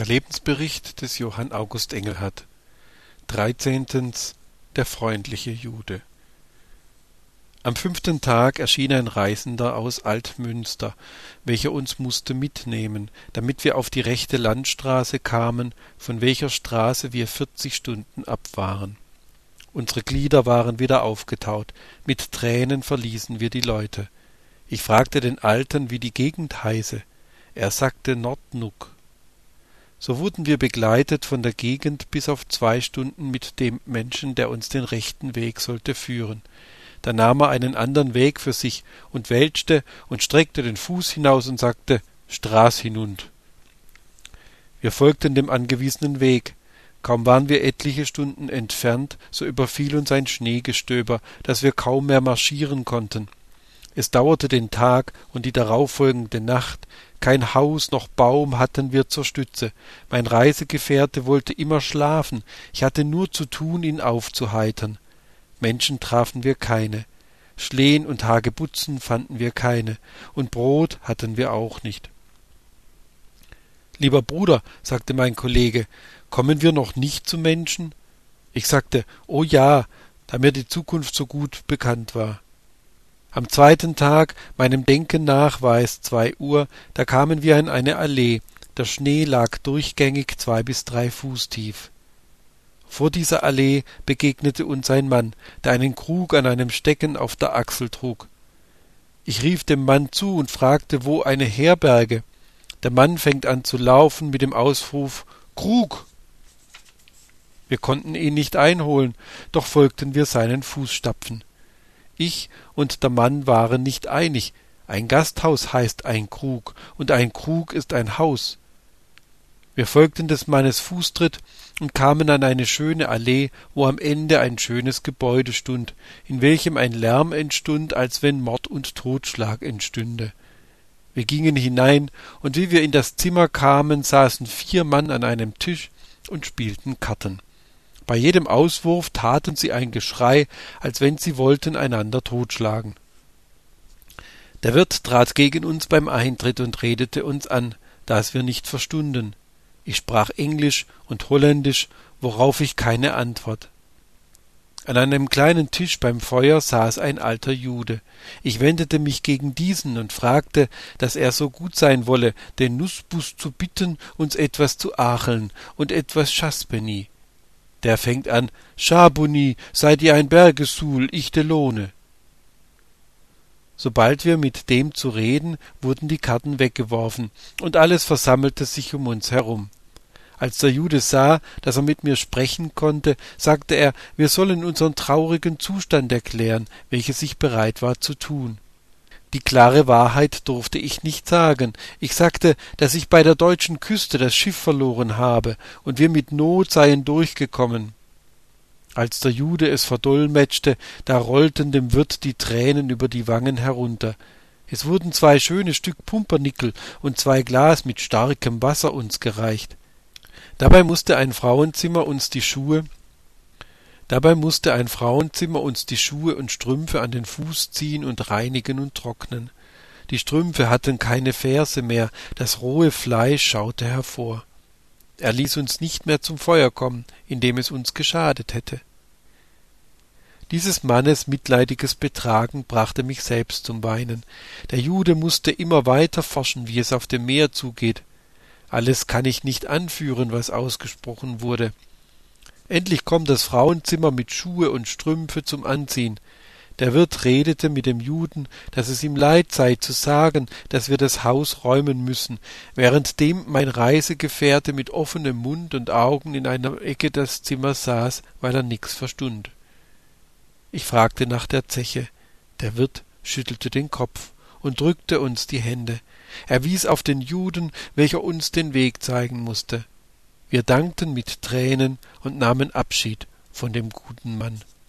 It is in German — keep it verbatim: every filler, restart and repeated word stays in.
Der Lebensbericht des Johann August Engelhardt. Dreizehntens. Der freundliche Jude. Am fünften Tag erschien ein Reisender aus Altmünster, welcher uns mußte mitnehmen, damit wir auf die rechte Landstraße kamen, von welcher Straße wir vierzig Stunden ab waren. Unsere Glieder waren wieder aufgetaut, mit Tränen verließen wir die Leute. Ich fragte den Alten, wie die Gegend heiße. Er sagte Nordnuck. So wurden wir begleitet von der Gegend bis auf zwei Stunden mit dem Menschen, der uns den rechten Weg sollte führen. Da nahm er einen anderen Weg für sich und wälzte und streckte den Fuß hinaus und sagte, »Straß hinund«. Wir folgten dem angewiesenen Weg. Kaum waren wir etliche Stunden entfernt, so überfiel uns ein Schneegestöber, dass wir kaum mehr marschieren konnten. Es dauerte den Tag und die darauffolgende Nacht. Kein Haus noch Baum hatten wir zur Stütze. Mein Reisegefährte wollte immer schlafen. Ich hatte nur zu tun, ihn aufzuheitern. Menschen trafen wir keine. Schlehen und Hagebutzen fanden wir keine. Und Brot hatten wir auch nicht. »Lieber Bruder«, sagte mein Kollege, »kommen wir noch nicht zu Menschen?« Ich sagte, »Oh ja«, da mir die Zukunft so gut bekannt war. Am zweiten Tag, meinem Denken nach, war es zwei Uhr, da kamen wir in eine Allee. Der Schnee lag durchgängig zwei bis drei Fuß tief. Vor dieser Allee begegnete uns ein Mann, der einen Krug an einem Stecken auf der Achsel trug. Ich rief dem Mann zu und fragte, wo eine Herberge. Der Mann fängt an zu laufen mit dem Ausruf »Krug!« Wir konnten ihn nicht einholen, doch folgten wir seinen Fußstapfen. Ich und der Mann waren nicht einig. Ein Gasthaus heißt ein Krug, und ein Krug ist ein Haus. Wir folgten des Mannes Fußtritt und kamen an eine schöne Allee, wo am Ende ein schönes Gebäude stund, in welchem ein Lärm entstund, als wenn Mord und Totschlag entstünde. Wir gingen hinein, und wie wir in das Zimmer kamen, saßen vier Mann an einem Tisch und spielten Karten. Bei jedem Auswurf taten sie ein Geschrei, als wenn sie wollten einander totschlagen. Der Wirt trat gegen uns beim Eintritt und redete uns an, das wir nicht verstunden. Ich sprach Englisch und Holländisch, worauf ich keine Antwort. An einem kleinen Tisch beim Feuer saß ein alter Jude. Ich wendete mich gegen diesen und fragte, dass er so gut sein wolle, den Nusbus zu bitten, uns etwas zu acheln und etwas Chaspeni. Der fängt an, »Schabuni, seid ihr ein Bergesul, ich de Lohne.« Sobald wir mit dem zu reden, wurden die Karten weggeworfen, und alles versammelte sich um uns herum. Als der Jude sah, dass er mit mir sprechen konnte, sagte er, wir sollen unseren traurigen Zustand erklären, welches ich bereit war zu tun. Die klare Wahrheit durfte ich nicht sagen. Ich sagte, dass ich bei der deutschen Küste das Schiff verloren habe, und wir mit Not seien durchgekommen. Als der Jude es verdolmetschte, da rollten dem Wirt die Tränen über die Wangen herunter. Es wurden zwei schöne Stück Pumpernickel und zwei Glas mit starkem Wasser uns gereicht. Dabei mußte ein Frauenzimmer uns die Schuhe Dabei mußte ein Frauenzimmer uns die Schuhe und Strümpfe an den Fuß ziehen und reinigen und trocknen. Die Strümpfe hatten keine Ferse mehr, das rohe Fleisch schaute hervor. Er ließ uns nicht mehr zum Feuer kommen, indem es uns geschadet hätte. Dieses Mannes mitleidiges Betragen brachte mich selbst zum Weinen. Der Jude mußte immer weiter forschen, wie es auf dem Meer zugeht. Alles kann ich nicht anführen, was ausgesprochen wurde. Endlich kommt das Frauenzimmer mit Schuhe und Strümpfe zum Anziehen. Der Wirt redete mit dem Juden, dass es ihm leid sei zu sagen, dass wir das Haus räumen müssen, währenddem mein Reisegefährte mit offenem Mund und Augen in einer Ecke des Zimmers saß, weil er nix verstund. Ich fragte nach der Zeche. Der Wirt schüttelte den Kopf und drückte uns die Hände. Er wies auf den Juden, welcher uns den Weg zeigen mußte. Wir dankten mit Tränen und nahmen Abschied von dem guten Mann.